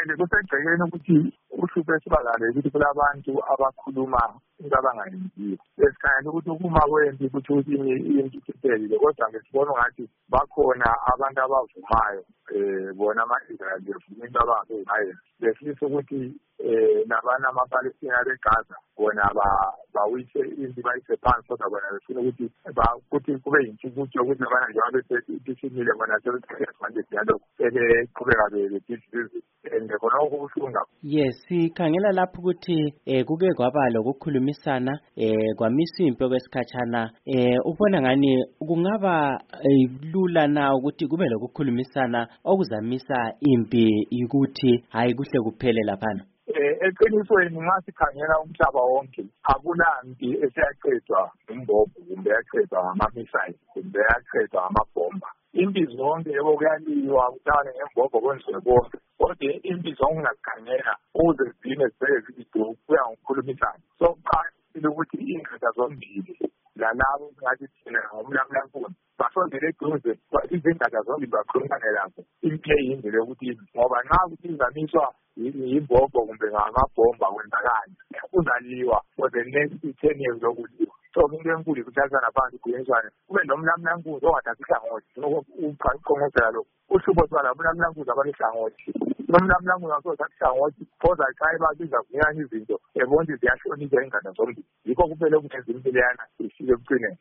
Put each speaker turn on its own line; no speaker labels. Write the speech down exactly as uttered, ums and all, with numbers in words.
kwele kusegcekeni ukuthi uhlupho esibakale ukuthi kulabantu abakhuluma into abangayenziyo. Esikhanya ukuthi ukuma kwempi ukuthi ukuthi into iphelile, kodwa ngesibona ngathi bakhona abantu abavumayo eh bona ama-Israel befuna into abangayenzi. Befisa ukuthi eh nabana amaPalestina beGaza bona bawise into bayise phansi, kodwa bona befuna ukuthi ukuthi kube yintshukutsho ukuthi abana njengoba besesimile bona sebethatha manje dialogue eqhubeka bediscuss ngekona ukufunga.
Yes, sikhangela lapho ukuthi eh kuke kwaba lokukhulumisana eh kwamisa impi kwesikhatshana. Eh ubona ngani kungaba lula na ukuthi kube lokukhulumisana okuzamisa impi ukuthi hayi kuhle kuphele laphana?
Eh eqinisweni ngasikhangela umhlaba wonke akulampi esiyaqedwa umbombo kumbe yaqedwa ama-missile kumbe yaqedwa amabomba. Impi zonke yebo kuyaliwa kuthathane ngembombo kwenziwe konke, kodwa impi zonke ungazikhangela ukuze zigcine zibheke zithi kuya ngokukhulumisana. So kuqakathekile ukuthi ingqondo zombili lalabo ngathi thina ngomlamlankuni basondele eduze izingada zombili bakhulumane lapho. Impi eyindlela yokuthi ngoba nxa ukuthi izamiswa yimbombo kumbe ngamabhomba kwenzakani uzaliwa for the next ten years lokuliwa. So into enkulu ukuthathana phansi kuyenziwane kube nomlamlankuzi ongathathi ihlangothi uqhongqozela lokho uhlupho swala umlamlankuzi abanihlangothi nomlamlankuzi akuthatha ihlangothi phoza xa ebabiza kunyana izinto ebona ziyashonisa ingane zombili. Yikho kumele kungenza impilo yana ifike ekucineni.